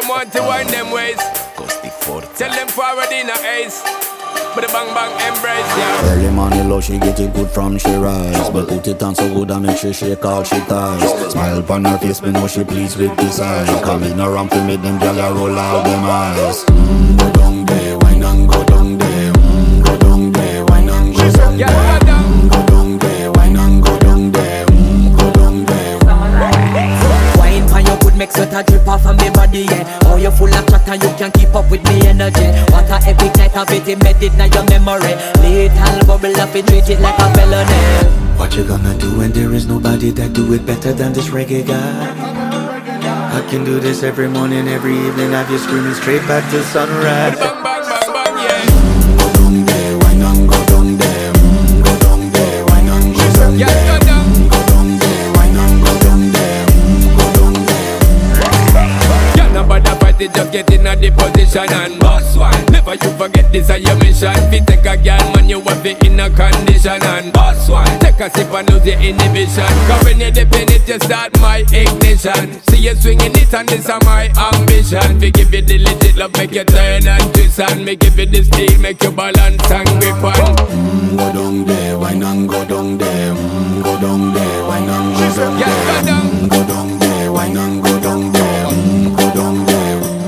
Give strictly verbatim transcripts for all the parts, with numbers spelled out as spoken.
them want to wind them ways. Tell them forward in a ace. But the bang bang embrace, yeah. Early morning love, she get it good from she rise. But put it on so good and make she shake all she ties. Smile upon her face, me know she pleased with this eye. Coming around to make them gyal a roll out them eyes. Mm, go down there, wine and go down there. Mm, go down there, wine and go down there. Mm, go down there, wine and go down there. Mm, go down there. Wine for your good make sweat a drip off of me body, yeah. Oh, you full of chat and you can keep up with me energy. What a epic night of it, embedded in your memory. Little bubble up, it treat it like a felony. What you gonna do when there is nobody that do it better than this reggae guy? I can do this every morning, every evening. Have you screaming straight back to sunrise. Bang bang bang bang, yeah. Mm, go down there, wine and go down there. Mm, go down there, wine and go down there. Yeah, go down. Mm, go down there, wine and go down there. Mm, go down there. Yeah, nobody fight it, just get in a the position and boss one. Never you forget this is your mission. Fi take a girl, man, you have it in a condition and boss one. Take a sip and lose your inhibition. Cause when you dip in it, you start my ignition. See you swinging it and this is my ambition. We give you the legit love, make you turn and twist and me give you the steel, make you balance and grip on. Mm, go down there, wine and go down there. Mm, go down there, wine and go down there. Yeah, go down. Mm, go down there, wine and go down there. Mm, go down there.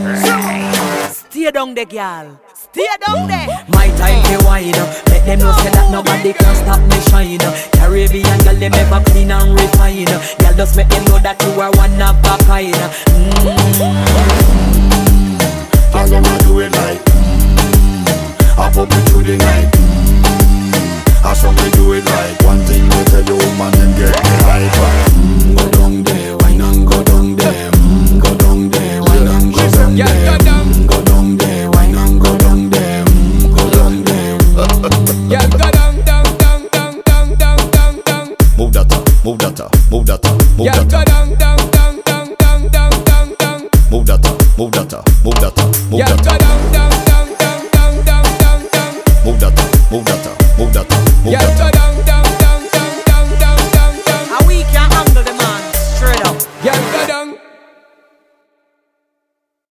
Stay down there, girl. Stay down there. My time to wine up. Let them know say that nobody can stop me shine. Caribbean girl, them ever clean and refine. Girl, just make them know that you are one of a kind. Mm. Girl, them a do it like mm. I pop it through the night. Mm. I saw me do it like one thing we tell you, woman, and get me hyper. Mm. Go down there, wine and go down there. Mm. Go down there, wine and go down Yeah, there. go down. Mm. Go down there, wine and go down there. Mm. Go down there. Yeah, go down, down, down, down, down, down, down, down. Move that up, move that up, move that up, move Yeah, that go up. down, down, down, down, down, down, down, down. Move that up, move that up, move that up, move Yeah, that go up. down, down, down, down, down, down, down, down. Move that up, move that up, move that up, move Yeah, that go up. down.